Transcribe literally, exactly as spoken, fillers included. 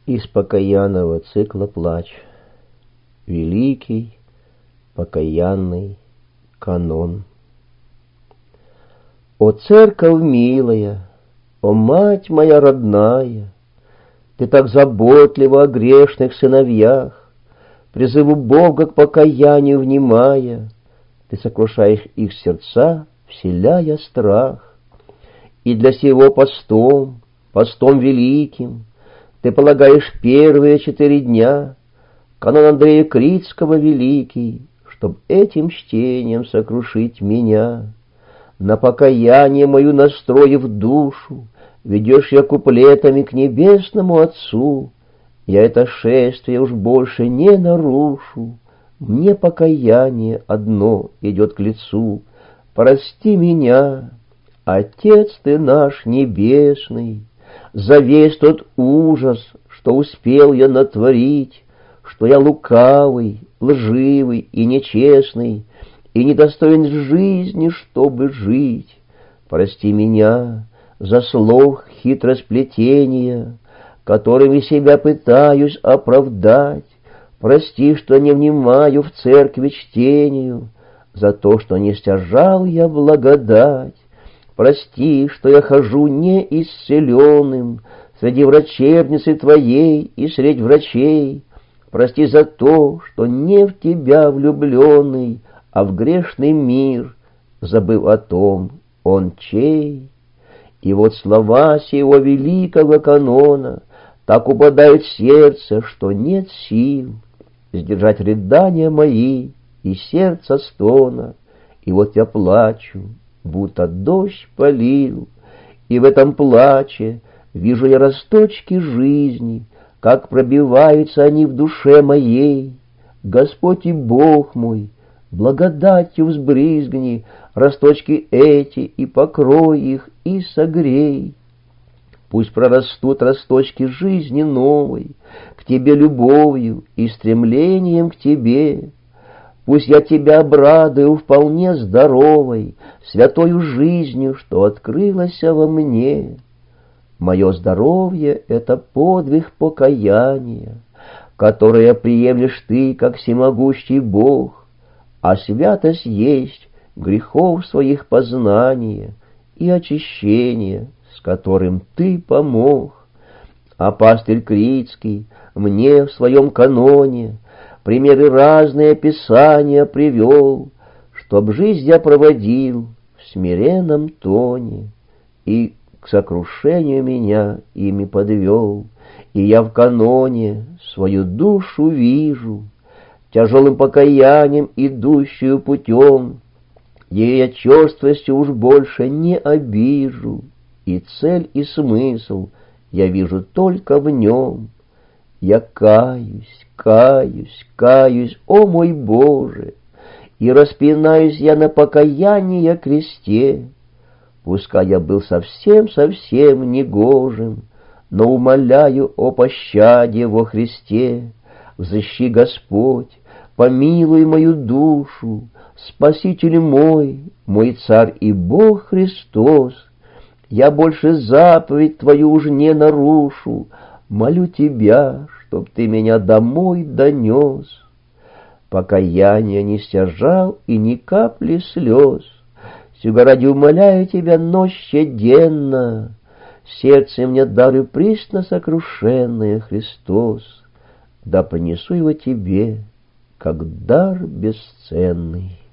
Из покаянного цикла «Плач». Великий покаянный канон. О церковь милая, о мать моя родная, ты так заботлива о грешных сыновьях, призыву Бога к покаянию внимая, ты сокрушаешь их сердца, вселяя страх. И для сего постом, постом великим, ты полагаешь первые четыре дня, канон Андрея Критского великий, чтоб этим чтением сокрушить меня. На покаяние мою настроив душу, ведешь я куплетами к небесному Отцу. Я это шествие уж больше не нарушу, мне покаяние одно идет к лицу. Прости меня, Отец ты наш небесный, за весь тот ужас, что успел я натворить, что я лукавый, лживый и нечестный, и недостоин жизни, чтобы жить. Прости меня за слов хитросплетения, которыми себя пытаюсь оправдать. Прости, что не внимаю в церкви чтению, за то, что не стяжал я благодать. Прости, что я хожу неисцеленным среди врачебницы Твоей и средь врачей. Прости за то, что не в Тебя влюбленный, а в грешный мир, забыл о том, он чей. И вот слова сего великого канона так упадают в сердце, что нет сил сдержать рыдания мои и сердца стона. И вот я плачу, будто дождь полил, и в этом плаче вижу я росточки жизни, как пробиваются они в душе моей. Господь и Бог мой, благодатью взбрызгни росточки эти, и покрой их, и согрей. Пусть прорастут росточки жизни новой, к Тебе любовью и стремлением к Тебе. Пусть я Тебя обрадую вполне здоровой, святою жизнью, что открылась во мне. Мое здоровье — это подвиг покаяния, которое приемлешь Ты, как всемогущий Бог, а святость есть грехов своих познания и очищения, с которым Ты помог. А пастырь Критский мне в своем каноне примеры разные Писания привел, чтоб жизнь я проводил в смиренном тоне, и к сокрушению меня ими подвел. И я в каноне свою душу вижу, тяжелым покаянием, идущую путем, ей я черствостью уж больше не обижу, и цель и смысл я вижу только в нем. Я каюсь, каюсь, каюсь, о мой Боже, и распинаюсь я на покаяние кресте. Пускай я был совсем-совсем негожим, но умоляю о пощаде во Христе. Взыщи, Господь, помилуй мою душу, Спаситель мой, мой Царь и Бог Христос. Я больше заповедь Твою уж не нарушу, молю Тебя, чтоб Ты меня домой донес. Покаяния не стяжал и ни капли слез, сего ради умоляю Тебя нощеденно, сердце мне даруй присно сокрушенное, Христос, да принесу его Тебе, как дар бесценный.